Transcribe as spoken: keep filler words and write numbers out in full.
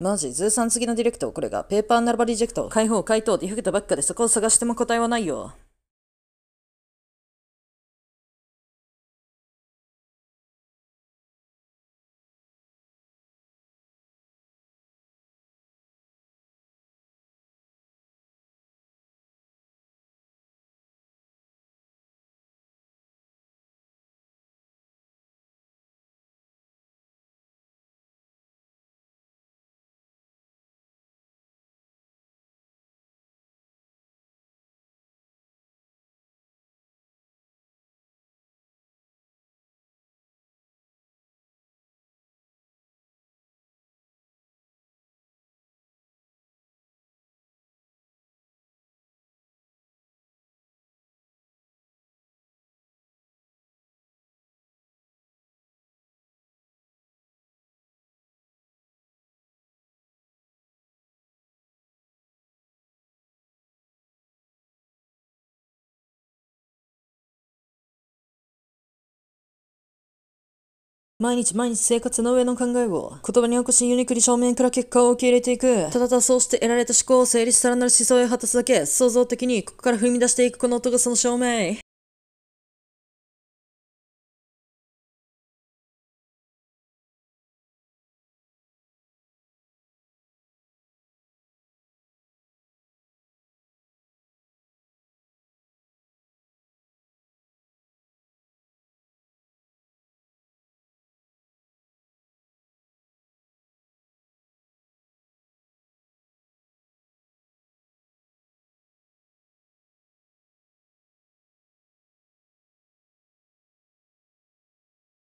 マジ、ズーさん次のディレクト、これがペーパーならばリジェクト。解放、回答、ディフクトばっかでそこを探しても答えはないよ。毎日毎日生活の上の考えを言葉に起こしユニークに正面から結果を受け入れていく。ただただそうして得られた思考を整理しさらなる思想へ果たすだけ。創造的にここから踏み出していくこの音がその証明。